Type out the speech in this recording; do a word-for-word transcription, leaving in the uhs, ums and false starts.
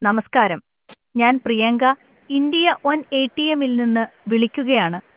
നമസ്കാരം, ഞാൻ Priyanka India one A T എമ്മിൽ നിന്ന് വിളിക്കുകയാണ്.